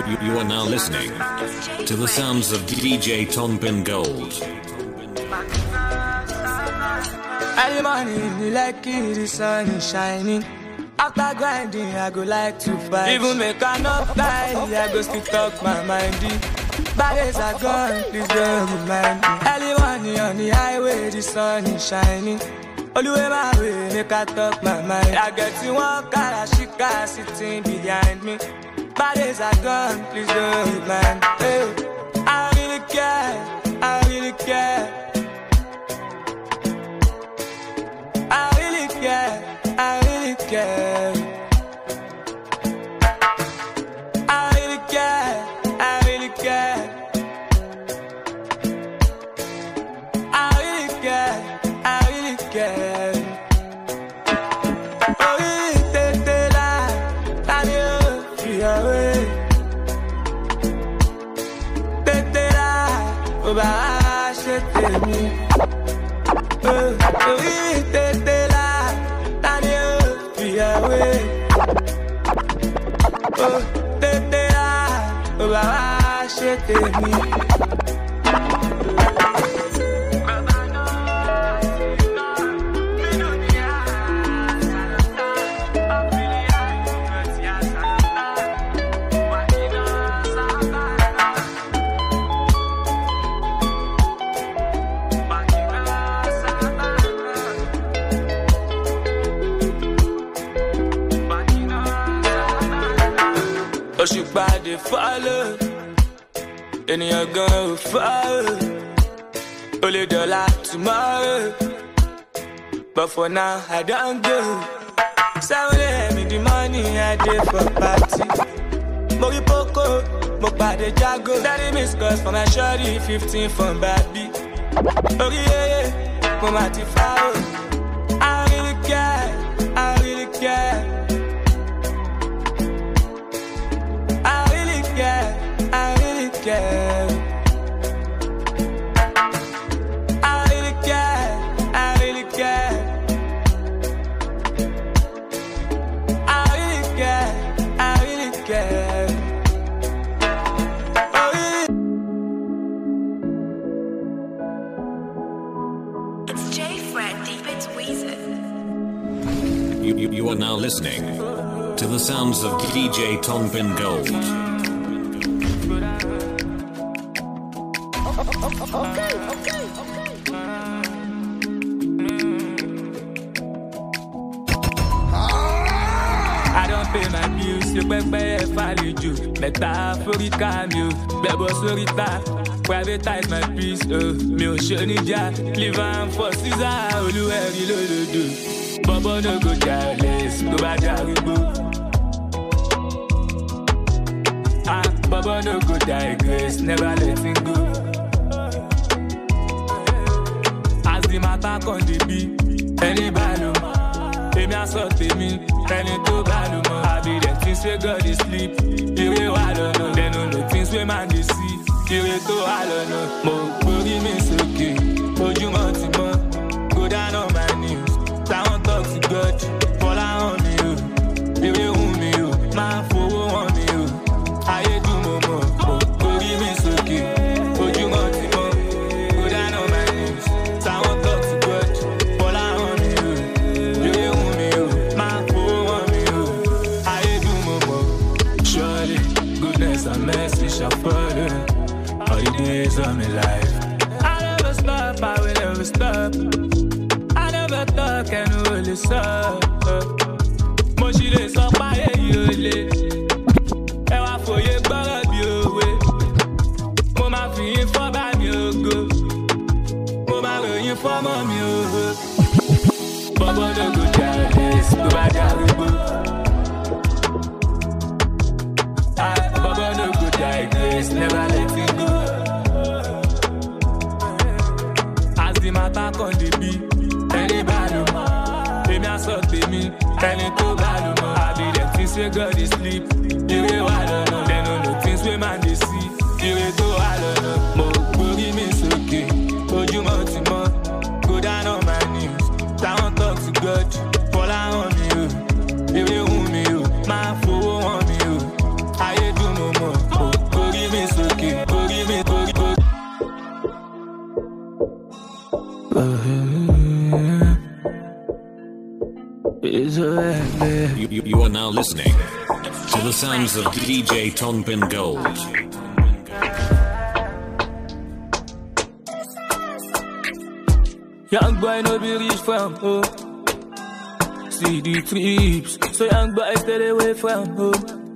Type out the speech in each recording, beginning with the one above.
You are now listening to the sounds of DJ Tonpin Gold. Early morning, like the sun is shining. After grinding, I go like to fight. Even make a knock die, I go still talk my mindy. Bad days are gone, please don't remind me. Early morning on the highway, the sun is shining. All the way my way, make I talk my mind. I get to one car, she car sitting behind me. Bad days are gone, please don't remind me. Hey, I really care, I really care. I really care, I really care. I really care, I really care. I really care, I really care. Oh, really, take la, and you feel away. Take la, oh, bah, je t'aime. Oh, really, take la, and you feel away. Oh, take la, oh, bah, je t'aime. She by the follow, and you're gonna follow. Only dollar tomorrow, but for now I don't go. Someone me the money I did for party. Mori Poco, mo bade Jago. 30 missed calls for my shorty, 15 from Baby. Oh yeah, mo mati foul. I really care, I really care. I really care. I really care. I really care. I really care. I really care. I really care. Oh, yeah. It's J Fred Deep It's Weezer. You are now listening to the sounds of DJ Tonpin Gold. Okay. I don't pay my bills, you better follow you. Metaphorical, you better sorita. Privatize my peace, me o shonija. Live on for Caesar, oluweri lolodo. Bobo no go careless, go bad Baba no go digress, never let him go. As the matter con dey be, any balo, emi aso temi, any to balo mo. I be them things wey God dey sleep, ire wa lọ́nà. They no know things wey man dey see, ire to wa lọ́nà. Mo gbórí mi sókè, ojúmọ́ ti mọ́, go down on my knees. Táwọn talk to God, fọlá hàn mi o, ire hùn mi o, máa fowó hàn mi o. Ayé dùn mọ́ mọ́, orí mi sókè, ojúmọ́ ti mọ́, go down on my knees. Táwọn talk to God, fọlá hàn mi o, ire hùn mi o, máa fowó hàn mi o. Ayé dùn mọ́ mọ́, surely goodness and mercy shall follow all the days of my life. I never stop, I will never stop. I never talk and will stop. Mo ṣì lè sọ páyé yìí ó lé. Ẹ wá fòye gbọ́rọ̀ bí òwe. Mo máa fi yín fọ́ bá mi ògo. Mo máa ròyìn fọ́mọ́ mi ògo. Bọ́bọ́ ló go careless, tó bá darúgbó. Bọ́bọ́ ló go digress, never let him go. As the matter con dey be, any balo mo. Emi aso temi, any to balo mo. I be them things wey God dey sleep. Ire wa lọ́nà, they no know things wey man dey see. Ire to wa lọ́nà, mo gbórí mi sókè, ojúmọ́ ti mọ́, go down on my knees. Táwọn talk to God, fọlá hàn mi o, ire hùn mi o, máa fowó hàn mi o. Ayé dùn mọ́ mọ́, You are now listening to the sounds of DJ Tonpin Gold. Young boy no be rich from home. See the trips, so young boy stay away from home.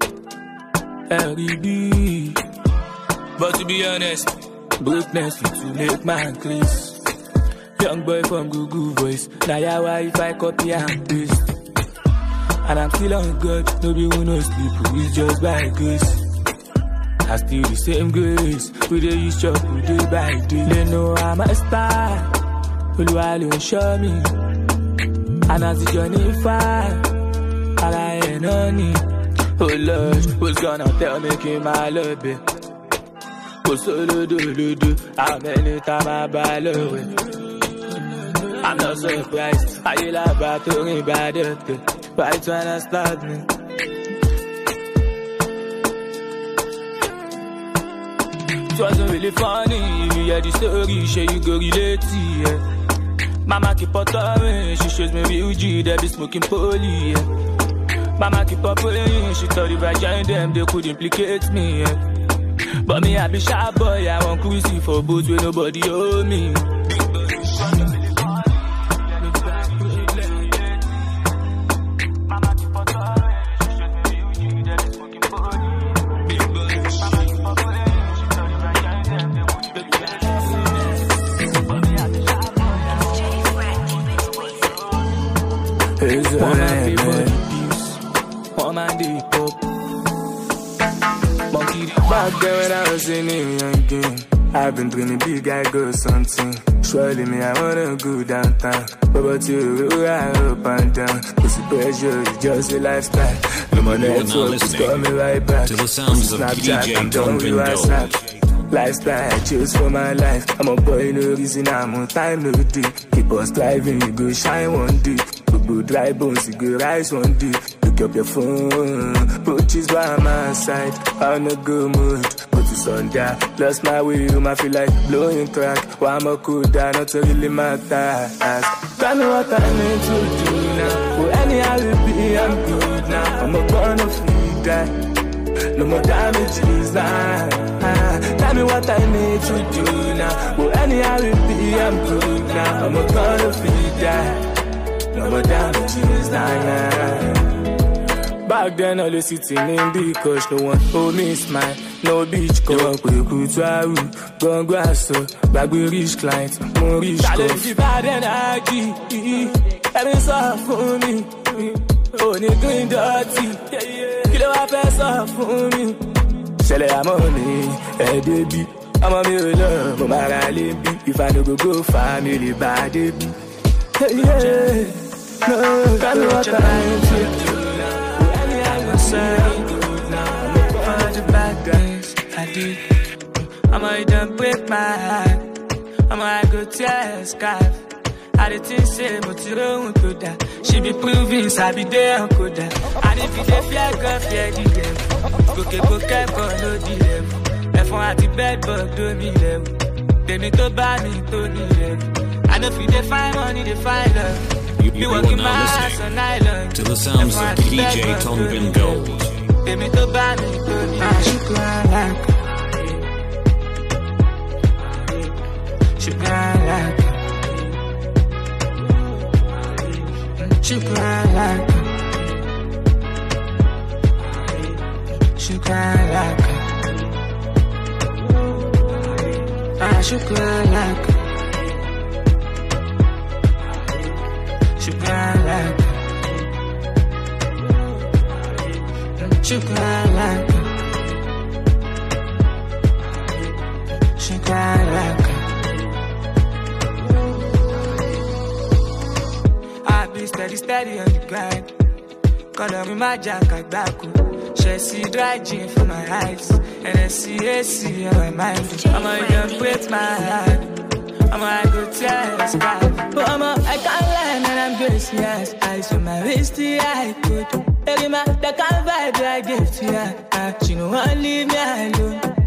R.E.D. But to be honest, brokenness fit to make man craze. Young boy from Google Voice, now ya wife I copy and paste. And I'm still on God, no be who no sleep, it's just by grace. I still the same grace, we dey use chop, we dey by day. They know I'm a star, Oluwa lo show me. And as the journey far, all I ain't on it. Oh Lord, who's gonna tell me keep my love it? Who's solo do, how many times I buy love it? I'm not surprised, I you like battery by the day. Why tryna stop me? It wasn't really funny, if you hear the story, sure you go relate to yeah. Mama keep on talking, she shows me real G, they be smoking poly, yeah. Mama keep on praying, she thought if I joined them, they could implicate me, yeah. But me, I be shy boy, I want cruisy for boots where nobody owe me. Back there when I was in the young game, I've been dreaming big, I go something. Surely me, I wanna go downtown. But you, I up and down. Cause the pressure is just a lifestyle. No more network, just call me right back. To the sounds of DJ Tonpin Gold. Lifestyle I choose for my life. I'm a boy, no reason I'm on time, no deep. Keep us driving, you go shine one day. Go dry bones, you go rise one day. Pick up your phone, put this by my side. I'm not good mood, put this on there. Lost my way, I feel like blowing track. Why I'm a cool down, not to really matter. Tell me what I need to do now. For any I will be, I'm good now. I'm a born of free guy. No more damages now. Tell me what I need to do now. For any I will be, I'm good now. I'm a born of free guy. No more damages now. Back then, all the sitting in the coach, no one hold me smile, no beach call. We could try, go grass, back we reach clients, more rich call. Challenge bad energy, every soft for me. Only doing dirty, kill a person for me. Sell it, I'm on me, hey baby. I'm a mirror, love, I'm a rally. If I no go family, bad baby. Hey, yeah, no, tell me what I need to do. I'm all the bad guys I did. I'ma done break my heart. I'ma go tear a scarf. I did things say, but you don't do that. She be proving, I be there, could that. And if you dey fear God, fear the devil. Go no the level. If I at the bed, but don't be level. They need to buy me, to the level. I know if you dey find money, they find love. You are now listening to the sounds of DJ Tonpin Gold. I be steady on the grind. Color me my jacket back. She see dry gin for my eyes, and I see AC on my mind. I'ma even break my heart. I'ma go tear the sky. But I can't lie, and I'm grace, yes. I saw my wrist, I could. Every man, that kind of vibe I give to ya. She no one leave me alone. Try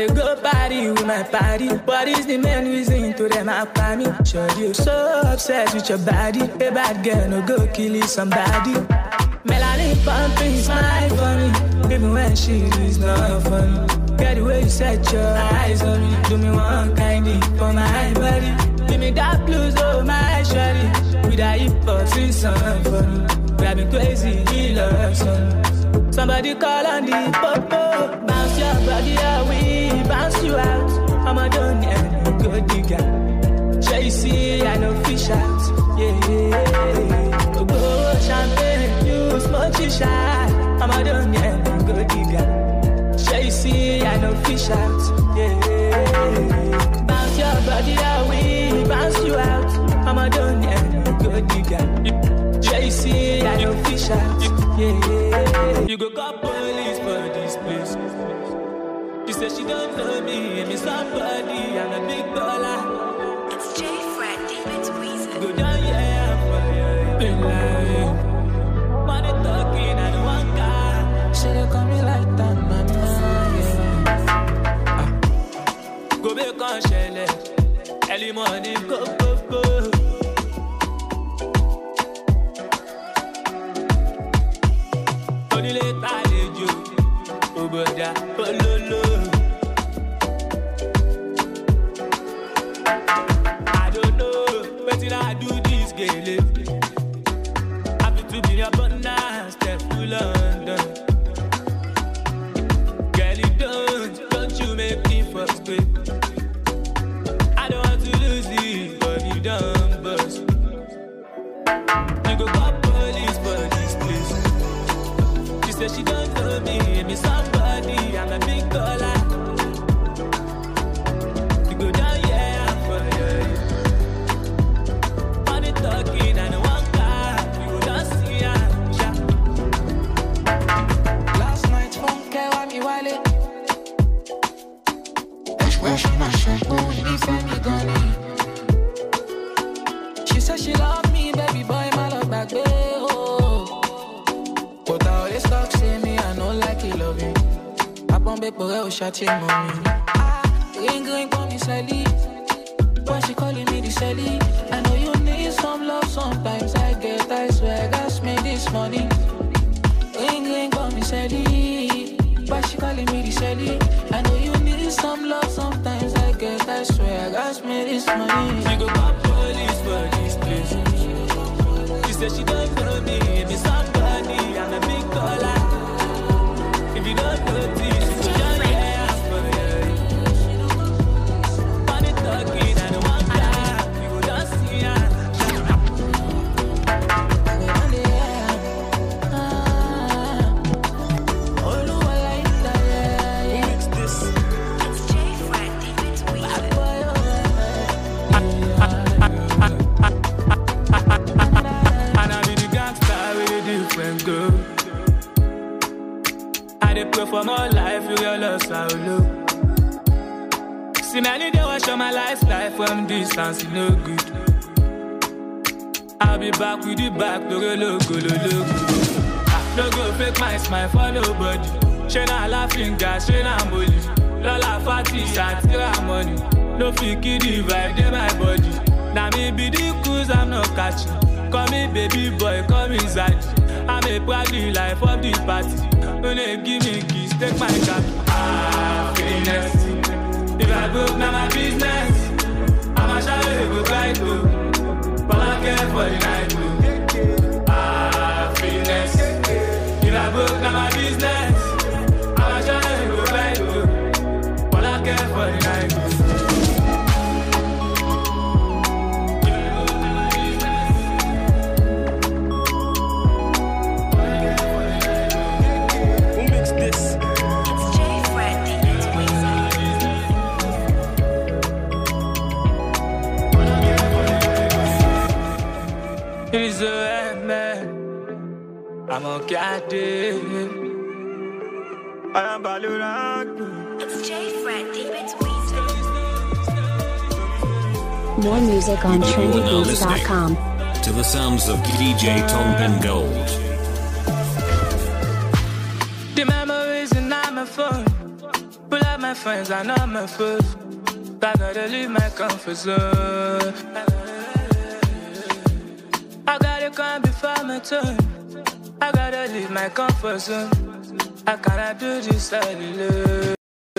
dey go party with my party. What is the main reason to them after me? Sure, you so obsessed with your body. A bad girl no go kill somebody. Melanie pumping smile for me, even when she is not funny. Get the way you set your eyes on me, do me one kindly for my body. Give me that blues, oh my shawty, with that hip hop sing song for me. Driving crazy, he loves some. Somebody call on the popo, bounce your body away, bounce you out. I'm a done and a good digger. Sure you see, I know fish out, yeah. Go champagne, you smoke shisha. I'm a done and a good digger. Sure you see, I know fish out, yeah. Bounce your body away, bounce you out. I'm a done and a good digger. Sure you see, I know fish out, yeah. You go call police for this place. She said she don't know me, and me somebody, I'm a big baller. It's J Fred, deep into Weezer. Go down, yeah, for you. Money talking, I don't want car. Should've call me like that, mama, yeah. Go back on Shelley, early morning, go. I don't know, but till I do this game, happy to be your partner, step to London. Girl, you don't you make me frustrate. I don't want to lose it, but you don't bust. You go call police for this place. She said she don't know me, me somebody, I'm a big baller. You go down, yeah, for you. Money talking, I don't want car. You go down, see ya, yeah. Last night, phone care, why me wallet? Expression, my shirt, moving in from me, gonna. She said she love me, baby boy, my love back, babe, oh. But I always talk, say me, I know like you love me. Bombe pour elle, chatty mommy. Ring ring for me, Sally. Why she calling me the Sally? I know you need some love sometimes. I get, I swear, gas me this money. Ring ring for me, Sally. Why she calling me the Sally? I know you need some love sometimes. I get, I swear, gas me this money. She go call police for this place. She said she don't know me, me somebody, I'm a big baller. If you don't know this. For my life, you realize how low. See many they watch on my lifestyle from distance, no good. I'll be back with the back, logo. No go fake my smile for nobody. She not laughing, gas, she not molly. Lola fatty, satira money. No fiki the vibe, they my body. Now me be the cruise, I'm not catching. Call me baby boy, call me Zaddy. I'm a proudly life of this party. When they give me keys, take my car. Happiness. If I broke, now my business. I'm a shadow, go right to. But I care for the night too. Happiness. If I broke, now my business. I'm a shadow, go right to. But I care for the night too. I'm okay at it. I am Balurang. It's J Fred, deep into Weezer. More music on trendybeats.com. To the sounds of DJ Tom Gold. The memories in my phone. Pull up my my friends and all my foes. I gotta leave my comfort zone. I gotta come before my turn. I gotta leave my comfort zone. I cannot do this alone.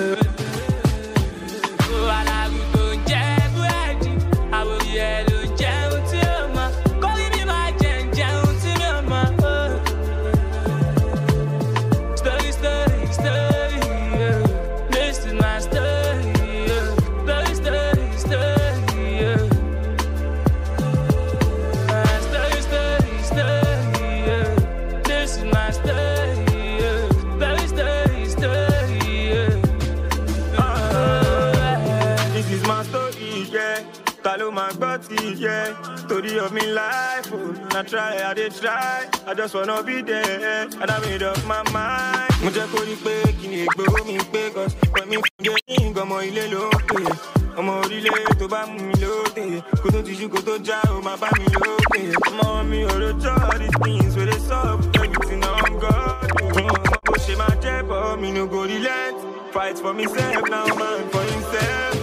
Yeah, story of me life, oh, I try, I did try, I just wanna be there, and I made up my mind. Muja kori pe, kini egbo mi pe, cause when me forgetting, gomo ile loke, omo orile to ba mu mi lote, koto tiju koto ja o ma ba mi lote, omo mi orojo these things where they suck, everything I'm God, omo she my jab, me no go relent, fight for myself, now man for himself.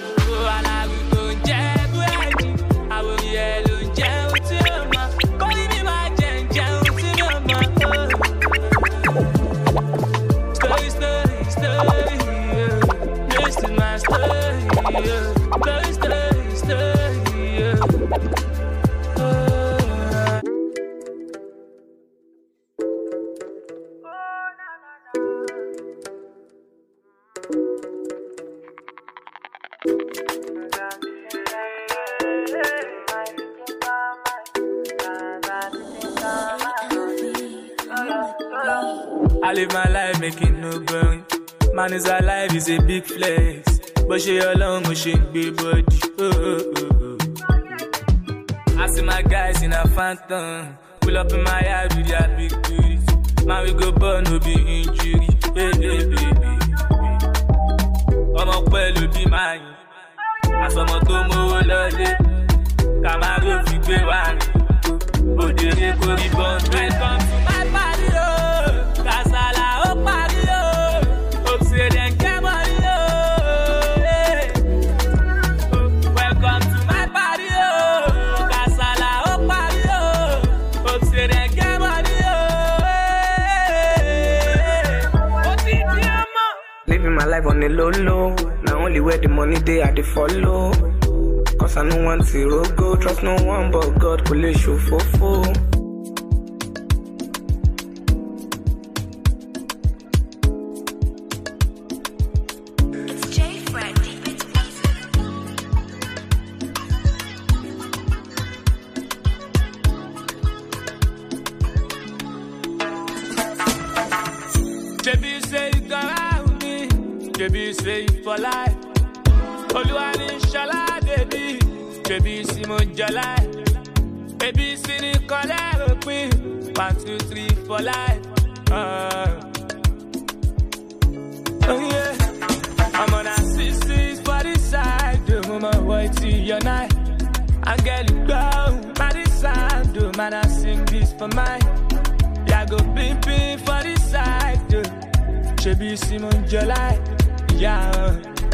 I live my life making no burn. Man is alive, is a big flex. But she alone, she big body. I see my guys in a phantom. Pull up in my yard with their big booties. Man, we go burn, no be injury. Hey, hey, baby. Come up, well, you be mine. I saw my tomo, lolly. Camaro, figure one. Oh, the record, the bond. Welcome to my party, oh. Kasala, oh, party, oh. Hope say then get money, oh. Welcome to my party, oh. Kasala, oh, party, oh. Hope say then get money, oh. Living my life on the low, low. Now only where the money they are, they follow. Cause I no want zero go. Trust no one but God, could let you for. Baby, say you around me. Baby, say you for life. Oluwani inshallah, baby. Baby, see mon jalai. Baby, see ni color queen. 1, 2, 3 for life. Oh yeah. I'm on a 6 for this side. Do my way to your night. I get it go. My this side. Do man, I sing this for mine. Yeah, go ping for this side. Baby, see mon jalai. Yeah.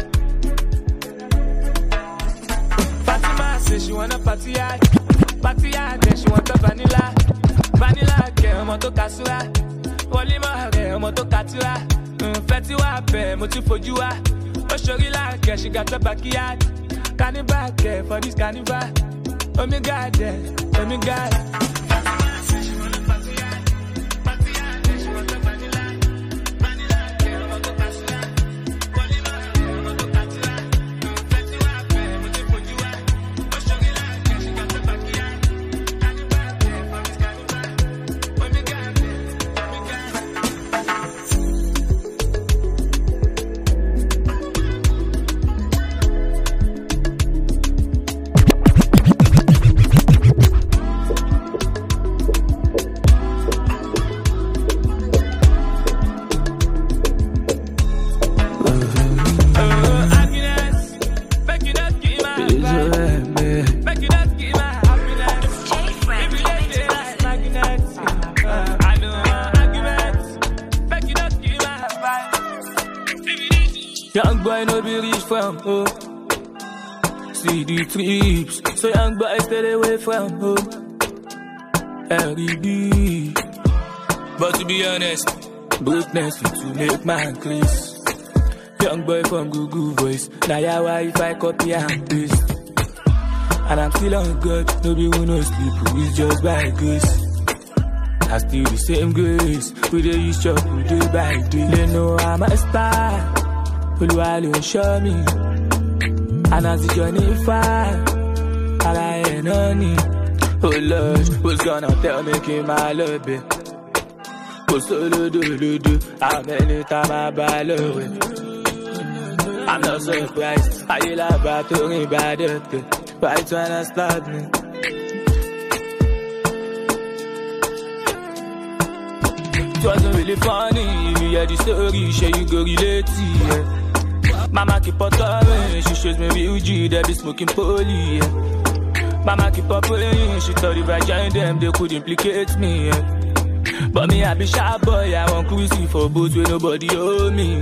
Fatima says she wanna party hard, then she want a vanilla. Vanilla girl, moto kasura. Wally mahare, moto katura. Fetty wape, moto fojua. Oh, shori like she got the backyard. Cannibal care for this carnival. Oh, me God, oh, me God. Young boy no be rich from home. See the trips, so young boy stay away from home. R.E.D. But to be honest, brokenness fit to make man craze. Young boy from Google Voice, now yeah why if I copy and paste. And I'm still on God, no be who no sleep, it's just by grace. I still the same grace, we dey use chop, we dey by day. They know I'm a star, Oluwale show me. And as the journey far, all I ain't on it. Oh Lord, who's gonna tell me keep my love it? Oh solo do, how many times I buy love it? I'm not surprised, I yell about to me by the day. Right when I start me. It wasn't really funny, if you hear the story, sure you go relate to it. Mama keep on coming, she shows me real G, they be smoking poly, yeah. Mama keep on praying, she thought if I joined them, they could implicate me, yeah. But me, I be shy boy, I want cruising for boats where nobody owe me.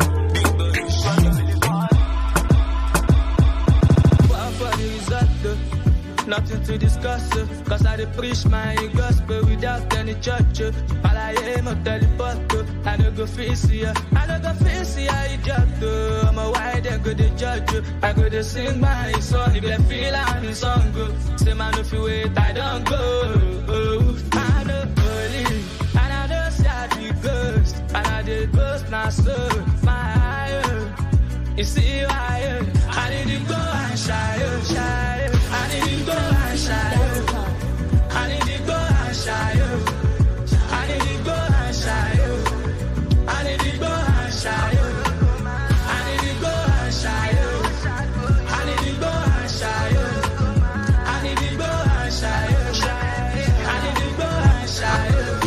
Nothing to discuss, cause I dey preach my gospel without any church. All I am a teleport, I no go face ya, I no go face ya, idiot. I'm a wide and go to judge, I go to sing my song, if they feel I'm in song go. Say man if you wait, I don't go. I know holy, and I know sad ghost, and I did ghost now so my eye. You see why I didn't go and shy. I didn't go and shy. I didn't go and shy. I didn't go and shy. I didn't go and shy. I didn't go and shy. I didn't go and shy. I didn't go and shy. I didn't go and shy.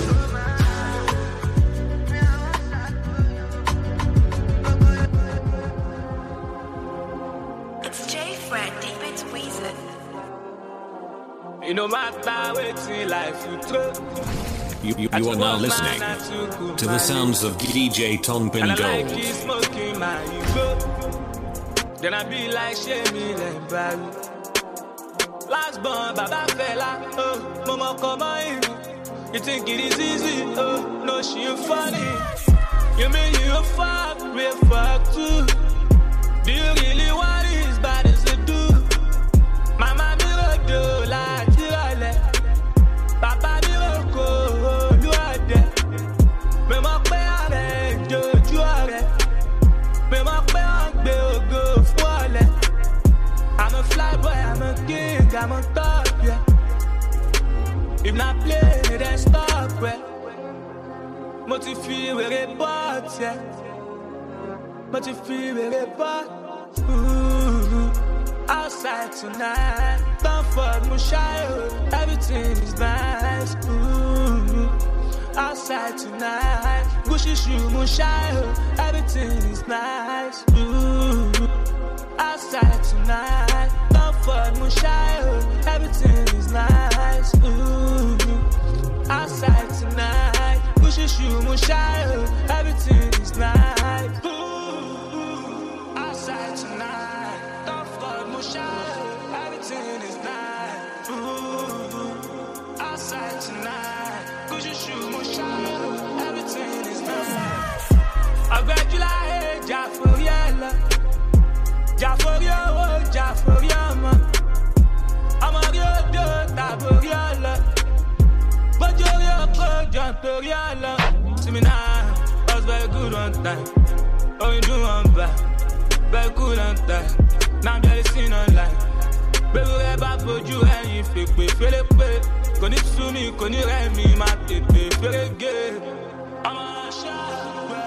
It's J Fred, deep into Weezer. You no matter waiting life you throw. You are now listening to the sounds of DJ Tonpin Gold. Gold. Like smoking my ego. Then I be like Shemi Lembari. Last born, Baba fella. Oh, Mama come on. You think it is easy? Oh, no, she funny. You mean you fuck, we fuck too. Do you really want it as bad as you do? Mama mi rodo láti rọlẹ̀, bàbá mi roko olúọdẹ. Mi mọ̀ pé ọ̀rẹ́ ìjòjú ọ̀rẹ́, mi mọ̀ pé wọ́n gbé ògo fún ọ̀lẹ. I'm a fly boy, I'm a king, I'm on top, yeah. If not play, then stop, yeah. Mo ti fi wèrè bọ́ọ̀t, yeah. Mo ti fi wèrè bọ́ọ̀t. Outside tonight, don't fuck me shy, everything is nice. Outside tonight, Gucci shoe me shy, everything is nice. Outside tonight, don't fuck me shy, everything is nice. Outside tonight, Gucci shoe me shy, everything is nice. Outside tonight, don't fuck me shy, everything is nice. Outside tonight, Gucci shoe me shy, everything is nice. I bet you like Jaforiella, Jaforio, Jaforiama. I'm a real dude, Taboriella. But you're real good, Jantoriella. See me now, I was very good one time. Oh, you do one bad. Very cool and tight. Now I'm just seen online. Baby, we're back for you and you fake me. Feel it, babe. Kò ní sú mi, kò ní rẹ̀ mi, má tètè fẹ́rẹ̀ gé. I'm a sharper.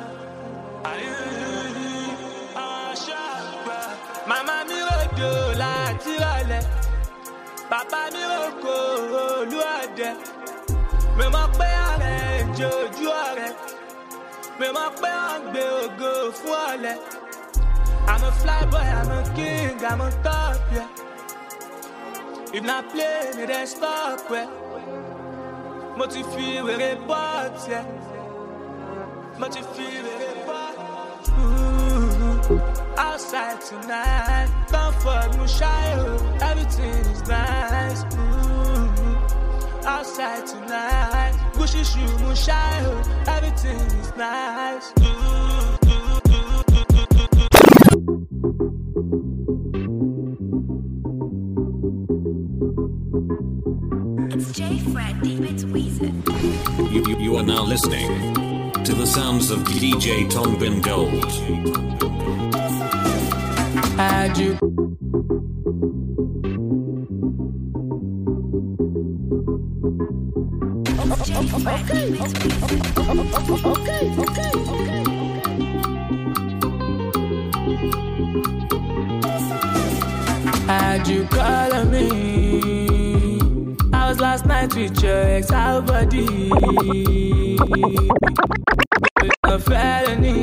I'm a sharper. Mama mi rodo láti rọlẹ̀. Bàbá mi roko olúọdẹ. Mi mọ̀ pé ọ̀rẹ́ ìjòjú ọ̀rẹ́. Mi mọ̀ pé wọ́n gbé ògo fún ọ̀lẹ. I'm a fly boy, I'm a king, I'm on top, yeah. If not play me, then stop, yeah. Mo ti fi wèrè bọ́ọ̀t, yeah. Mo ti fi wèrè bọ́ọ̀t. Outside tonight, comfort, Mushayo, everything is nice. Outside tonight, Gucci shoe, Mushayo, everything is nice. It's J Fred, deep into Weezer. You are now listening to the sounds of DJ Tongbin Gold. Had you had you calling me? I was last night with your ex-out buddy. A felony.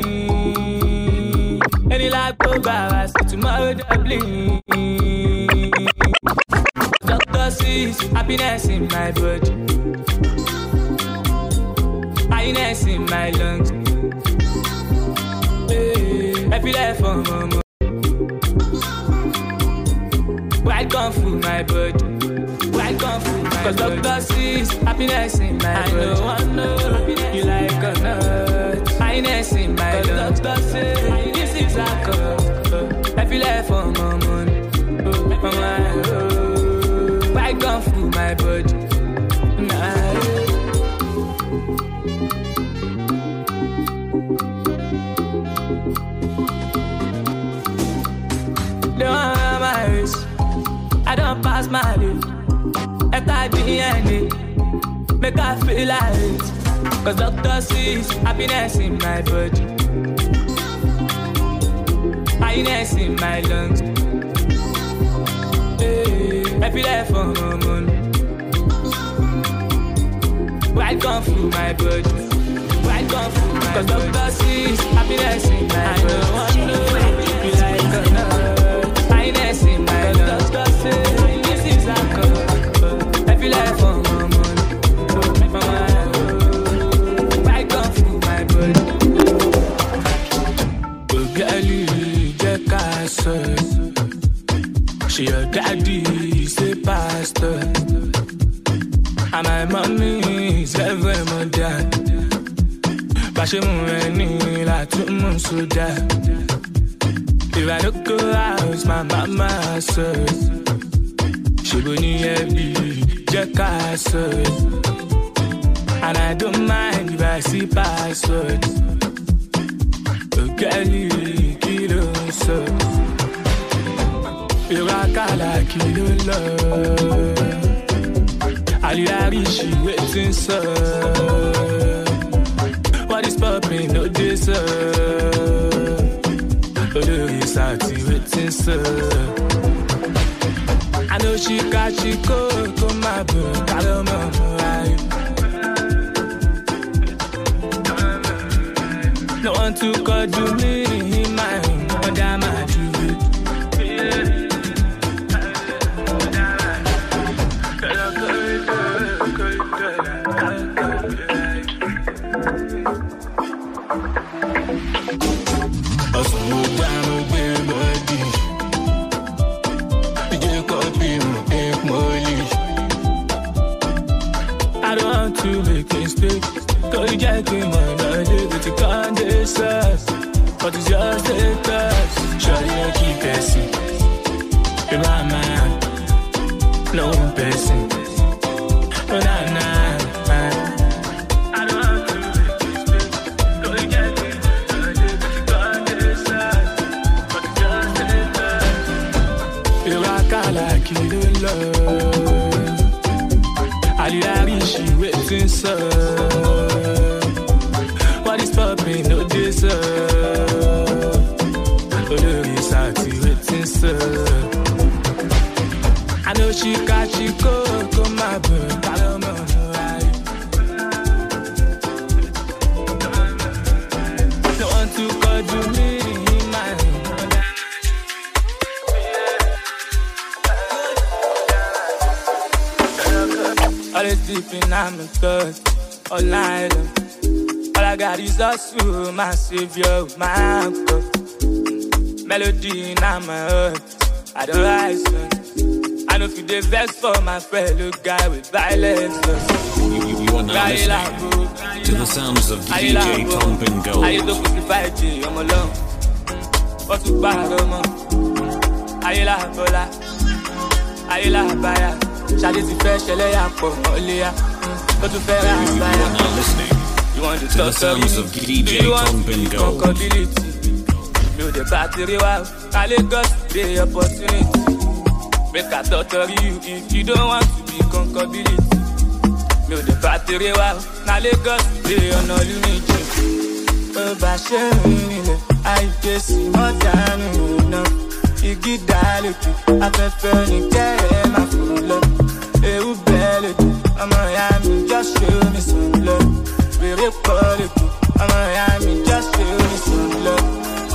Any like I say tomorrow doubling. Doctor sees happiness in my body, highness in my lungs. Hey, I feel like for mama. Right gone through my body, right gone through my body. Cause doctor sees happiness in my body. I know you like a nut. Highness in my lungs. Doctor says this is a cup. I feel like for my money, for my right gone through my body. Don't my race, I don't pass my day. At DNA, make I feel like it. Cause doctor sees happiness in my body, highness in my lungs. Hey, I feel like for my money. Right gone through my body, right gone through my body. Cause doctor sees happiness in my body. I know you like a nut. Highness in my lungs. Doctor says this is a cup. I feel like for my money, for my right gone through my body. Oh, girlie, take a search. She your daddy, say pastor. And my mommy is every mother. But she moving like two months so that. If I don't go out, my mama says she go near me, check her search. And I don't mind if I see passwords. Oh, girlie, kilo so. You rock like kilo love. Aliyari, she waiting, sir. What is poppin', no deserve. Oh, the risati waiting, sir. I know she got you go my book. I don't know why. No one to call to me, my damn, I do it. I don't want to make mistakes. Cause you just came on the day that you can't decide. But it's just a touch. Surely you keep guessing. In my mind, no one person. Oh, nah. I don't want to make mistakes. Cause you just came on the day that you can't decide. But it's just a touch. You rock out like you do love. Aliyari, she waiting, sir. What is poppin', no deserve. Oh, the risati waiting, sir. I know she got you go my book. I don't know why. No one to call to me, my all this deep in my thoughts, all night long. All I got is us, my savior, my uncle. Melody in my heart. I don't rise. I know if you dey vex for my fellow guy with violence. You are now listening to the sounds of DJ Tompin Gold. I don't fight you, I'm alone. What's the bottom? I la bola. I la baya. Shadi ti fe shele ya po molia. What to fair baya. You are now listening to the sounds of DJ Tompin Gold. Build the battery wow. I Lagos the opportunity. Make a thought of you if you don't want to be concability. Build the battery wow. Now Lagos the unlimited. Bashing I guess more than enough. Igi daleki, afẹ́fẹ́ ni kẹ́rẹ́ máa fún lọ. Ewu bẹ́ẹ̀lẹ̀ kù, ọmọ ìyá mi just show me some love. Wèrè pọ̀ lè kù, ọmọ ìyá mi just show me some love.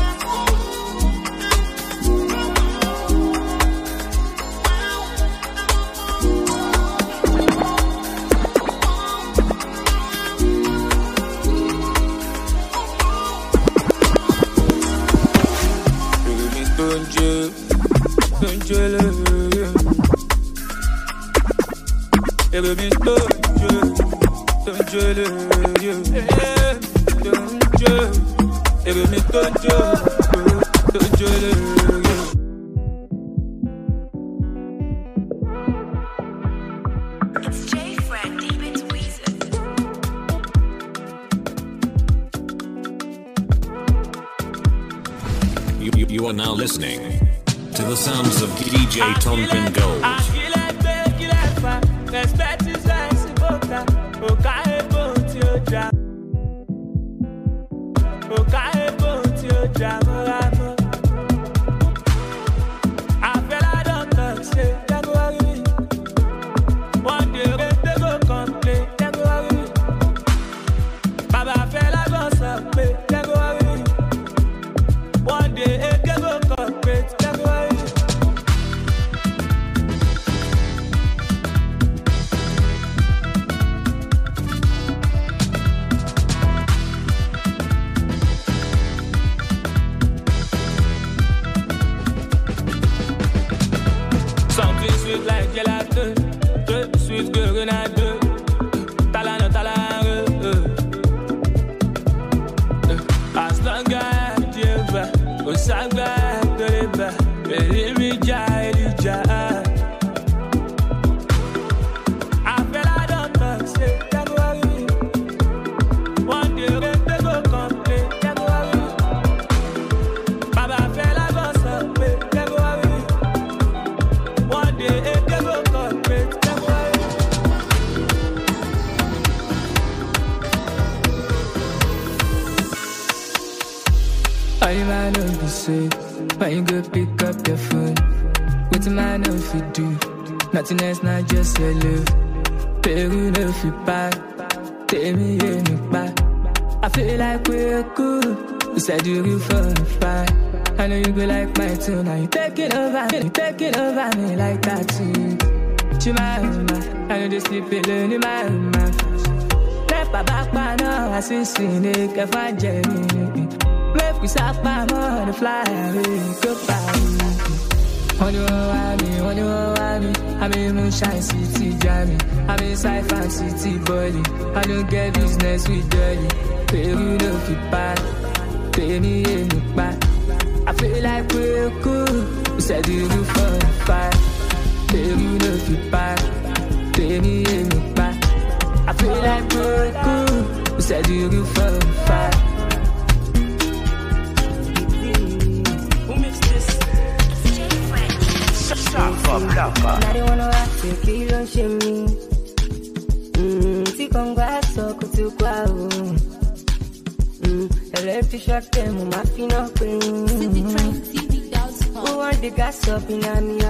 It's J Fred, deep into Weezer. You are now listening to the sounds of DJ Tompin Gold. Something sweet like gelato, sweet girl in a do. Talano, as long as you back, Osanga, Doriba, Elija. I feel I don't talk, say, January. One day, they go complain, January. Baba, I feel I go somewhere, January. One day, they go complain, January. All you man know be say, when you go pick up your phone, what the man know if you do, nothing else, not just your love. Peru no fi back, tell me yeah me back. I feel like we're cool, beside the roof on fire. I know you go like my tune, now you taking over me like that too. Chimama, I know they sleep alone in my room. Never back by now, I see it, I find Jenny. Make we stop by more to fly away, goodbye. On you want me, I'm in Moonshine City, Jammy. I'm in Sci-Fi City, buddy. I don't get business with dirty. Peru no fit back, pay me in the back. I feel like we're cool, we set the roof on fire. Peru no fit back, pay me in the back. I feel like we're cool, we set the roof on fire. Now they wanna ask you, you don't shame me. See, congrats, so good to go. I left to shut them, my feet up. Who want the gas up in a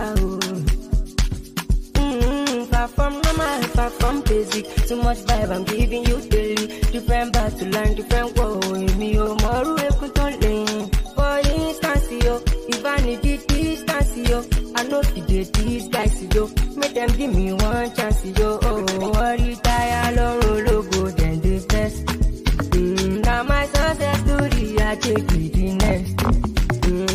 far from normal, far from basic. Too much vibe, I'm giving you daily. Different bad to learn, different world. Me, oh, more, for instance, yo, if I need it, distance, yo. I know if they these guys, yo. Make them give me one chance, yo. Oh, worry, die, logo, then the best. Now my success story, I take it the next.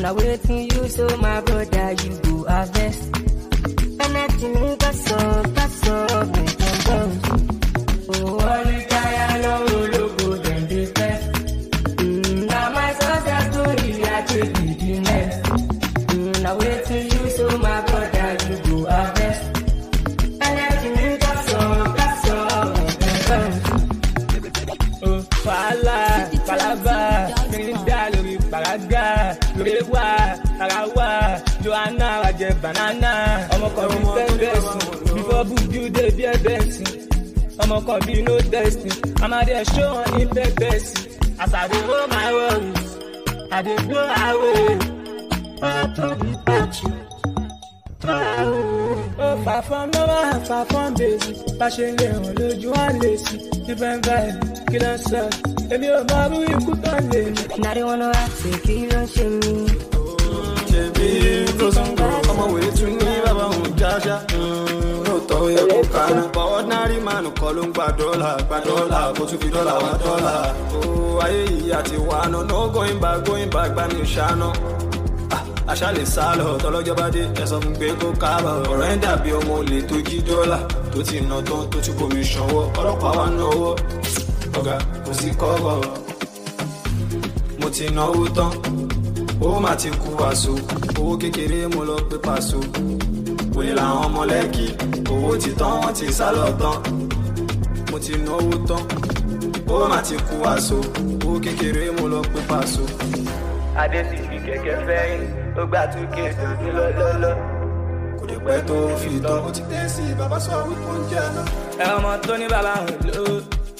Now waiting you, so my brother, you go harvest. Anything you got so, make them bounce. Oh, all the time, no logo, then they test. Now my success story, I take it the next. Now waiting you, so my brother, you go harvest. Anything you got so, make them bounce. Oh, Fala, Palaba, Trinidad, Lori, Paraga, Lorewa, Arawa, Joanna, Raje, Banana. Ọmọ kan bí tẹ́lẹ̀sìn, before Buju dey be ẹ̀bẹ̀sìn. Ọmọ kan bí no testing, Amade show wọn ní pẹ́pẹ́sì. As I dey hold my worries, I dey blow away. Tó bí pàtó, throw away. Oh, far from normal, far from basic. Bá ṣe lè hàn lójú wọn lè sí. Different vibe, kí ló ń sọ? Èmi ò mọ irú ikú tó ń lè ní. Now they wanna ask me, kí ló ń ṣe mí? Ṣebí tó sango, ọmọ wèrè tún ní bàbá òun jájá. Lóòótọ́ yẹ kó kánà. But ordinary man kọ́ ló ń gba dọ́là, kó tún fi dọ́là wá dọ́là. Ó ayé yìí àti wà náà, no going back, gbá mi ṣáná. Àṣà lè sá lọ, tọ́lọ́jọ́ bá dé, ẹ sọ fún pé kó kábọ̀. Ọ̀rọ̀ ẹ̀ dàbí ọmọ olè tó jí dọ́là, tó ti ná tán, tó ti kò mí ṣanwó. Ọlọ́pàá wa náwó, ọ̀gá kò sí kọ́bọ̀. Mo ti náwó tán. Ó má ti kú àṣọ, owó kékeré mo lọ pé pàṣọ. Wòlé làwọn ọmọ lẹ́kì, owó ti tán wọ́n ti sá lọ tán. Mo ti náwó tán, ó má ti kú àṣọ, owó kékeré mo lọ pé pàṣọ. Adé sì fi kẹ̀kẹ́ fẹ́yìn, ó gbà tún kí ètò ní lọ́lọ́lọ́. Kò dé pẹ́ tó fi tán, ó ti dé sí bàbá sọ wípé ó ń jẹ́ náà. Ẹ ọmọ tó ní bàbá òun lò ó.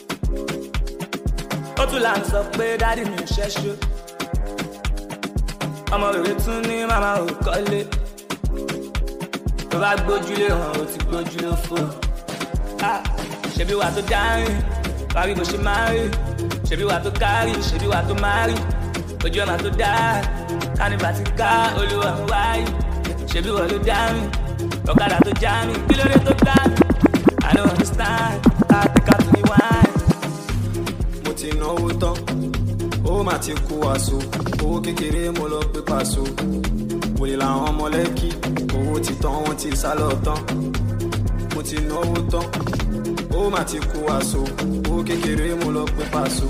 Ó tún là ń sọ pé dádì mi ò ṣẹ́ṣó. Ọmọ rere tún ní màmá ò kọ́lé. Tó bá gbójúlé hàn ó ti gbójúlé fò. Ṣebí wà tó dárìn, parí bó ṣe máa rí. Ṣebí wà tó kárì, ṣebí wà tó máa rí. Ojú ọ̀nà tó dá, kánìbà ti ká olúwa ń wáyé. Ṣebí wà ló dárìn, ọ̀kadà tó já mi, kí ló dé tó gbá mi? I don't understand, I think I really want. Mo ti náwó tán, ó má ti kú àṣọ, owó kékeré mo lọ pé pàṣọ. Wòlé làwọn ọmọ lẹ́kì, owó ti tán wọ́n ti sá lọ tán. Mo ti náwó tán, ó má ti kú àṣọ, owó kékeré mo lọ pé pàṣọ.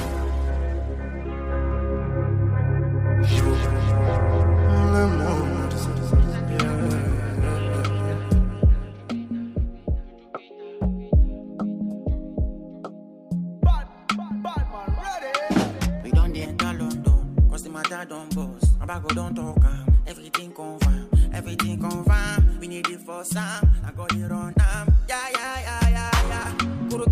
Don't boss, my back don't talk, everything confirm. We need it for some, I got it on yeah. Kuru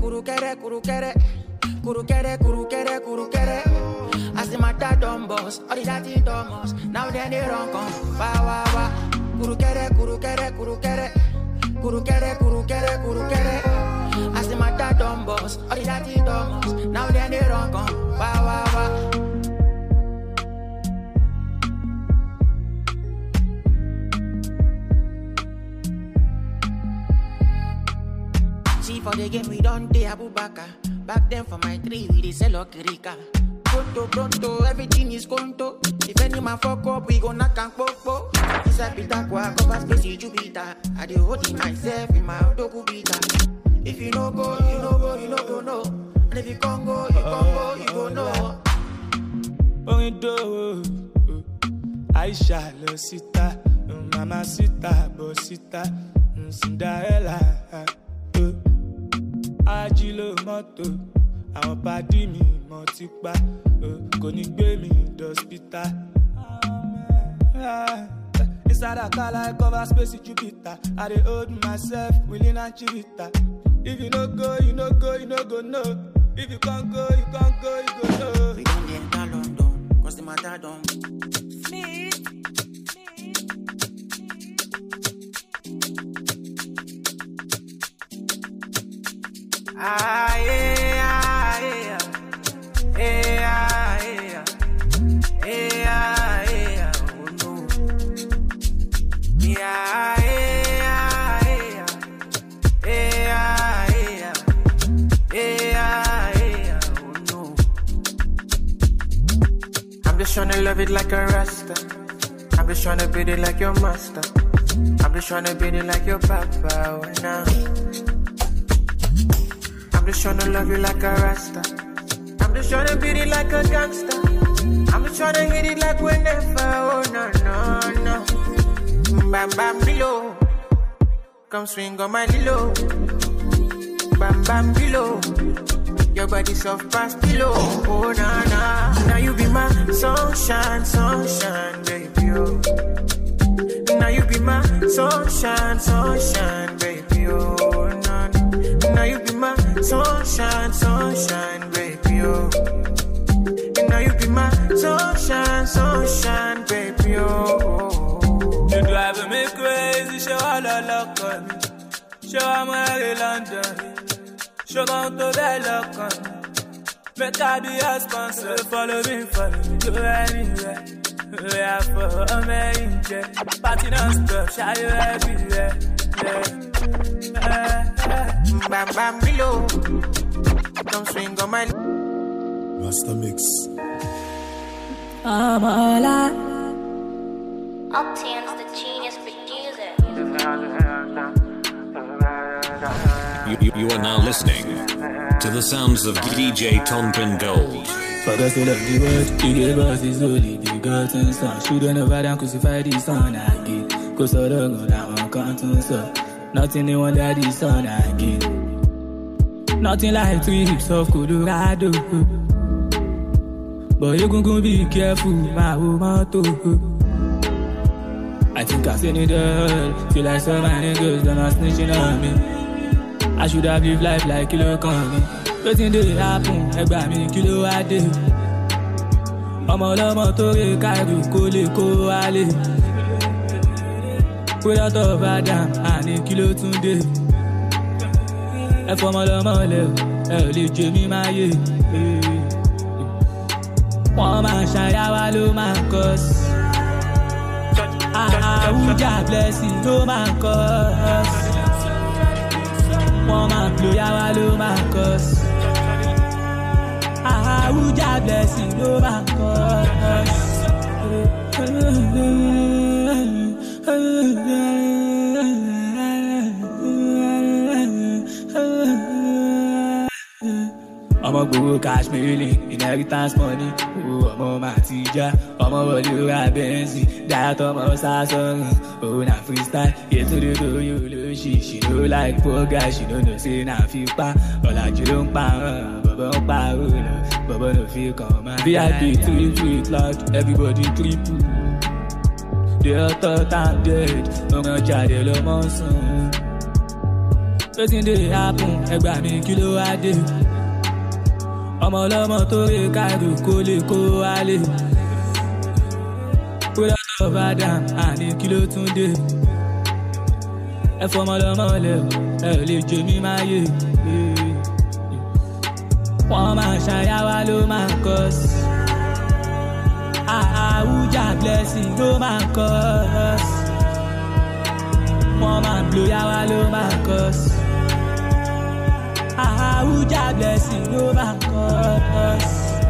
kere. I see my dad don't boss, all the daddy don't boss. Now then they run come, wa. Kuru kere. I see my dad don't boss, all the daddy don't boss. Now then they run come, wa. For the game we don't do Abubakar. Back then for my 3 we dey sell Okirika. Pronto, everything is conto. If any man fuck up, we go knock and popo. Inside Pitakwa, cover space in Jupiter. I dey hold it myself in my Odokubita. If you no go, you no go no. And if you can't go, you go no. Only do Aisha Losita, Mama Sita, Bosita, Cinderella. Ajilo moto, àwọn pàdí mi mọ̀ ti pa, kò ní gbé mi d'hospital. Inside a car like cover space in Jupiter. I dey hold myself, willing and chivita. If you no go, you no go no. If you can't go, you go no. We don't enter London, cause the matter don't. Smith. tryna love it like a rasta. I'm just tryna beat it like your master. I'm just tryna beat it like your papa. Oh, nah. I'm just tryna love you like a rasta. I'm just tryna beat it like a gangster. I'm just tryna hit it like whenever. Oh, no, no, no. Bam, bam, below. Come swing on my lilo. Bam, bam, below. Your body soft past pillow. Oh, nah, nah. Now you be my sunshine, sunshine, baby, oh. Now you be my sunshine, sunshine, baby, oh, nah, nah. Now you be my sunshine, sunshine, baby, oh. Now you be my sunshine, sunshine, baby, oh. You driving me crazy, show all I look on me. Show I'm where London. Show on to the look on me. Make I be your sponsor. Follow me, go anywhere. We are for a main jet. Party non-stop, shy you everywhere. Bam, bam, below. Come swing on my Master Mix. I'm all out. Uptown's the genius producer. You are now listening to the sounds of DJ Tonkin Gold. For us to love the world, he gave us his only begotten son. Shouldn't have had and crucify the son again. Cause I don't go down on canton, so nothing they want that the son again. Nothing like 3 hips of Colorado. But you gonna be careful, my woman too. I think I've seen it all. Till I saw my niggas, then I snitching on me. I should have lived life like kilo coming. Nothing did happen, egba mi kilo a day. Ọmọ ọlọ́mọ tó rè káìrù kó lè kó wálé. Without of Adam, àní kilo tún dé. Ẹ fọmọ ọlọ́mọ lẹ̀ ẹ ò lè jẹ mí máa yé. Wọ́n máa ṣàyàwá ló máa ń kọ́ sí. Àwùjá blessing ló máa ń kọ́ sí. Wọ́n máa blow yàwá ló máa ń kọ́ sí. Àwùjá blessing ló máa ń kọ́ sí. Ọmọ gbogbo cash mailing, inheritance money. Ọmọ màtíjà, ọmọ wọlé ra bẹ́ńsì. Dáyàtọ̀ ọmọ sásọ̀rùn, òun na freestyle. Yétúndé lórí olóṣì, she no like poor guy, she no know say na fipá. Ọ̀làjú ló ń parọ́, bọ̀bọ̀ ń parọ́ lọ, bọ̀bọ̀ ló fi kàn máa. VIP tweet loud, everybody triple. They all thought I'm dead, ọmọ jáde ló mọ̀ sùn. Wetin dey happen, ẹgbà mi kí ló wá dé? Ọmọ ọlọ́mọ tó rè káìrù kó lè kó wálé. Without of Adam, àní kí ló tún dé. Ẹ fọmọ ọlọ́mọ lẹ̀ ẹ ò lè jẹ mí máa yé. Wọ́n máa ṣàyàwá ló máa ń kọ́ sí. Àwùjá blessing ló máa ń kọ́ sí. Wọ́n máa blow yàwá ló máa ń kọ́ sí. Àwùjá blessing ló máa ń kọ́ sí.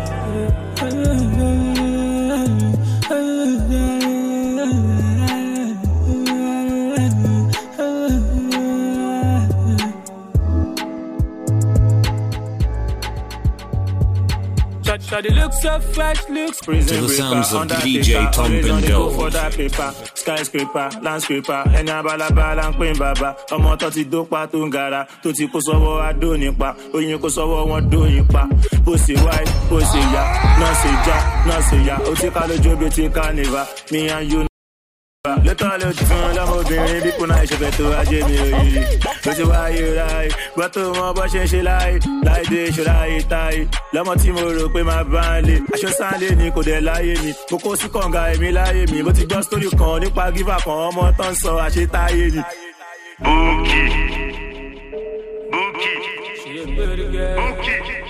Shawty looks so fresh, looks To the sounds of DJ Tonkin Gold. For that paper, skyscraper, landscraper, ẹni abalabala ń pín bàbá. Ọmọ tó ti dópa tó ń gara, tó ti kó sọ́wọ́ adó nípa. Oyin kó sọ́wọ́ wọn dó nípa. Bó ṣe wáyé, bó ṣe yá, náà ṣe já, náà ṣe yá. Ó ti ká lójú bí ti carnival, me and you. Lọ́tọ̀ ló ti fún ọlọ́mọbìnrin bí kùnà ìṣẹ̀fẹ̀ tó ajé mi òyìnbí. Ló ti wáyé ráyé, gbọ́ tó mọ bọ́ ṣe ń ṣe láyé. Láìdé ṣọ́láyé táyé, lọ́mọ tí mo rò pé máa bá ń lé. Aṣọ sáńlé ni kò dẹ̀ láyé mi. Mo kó sí kànga èmi láyé mi. Mo ti gbọ́ sítórì kan nípa gífà kan ọmọ tó ń sọ àṣetáyé ni. Búkì.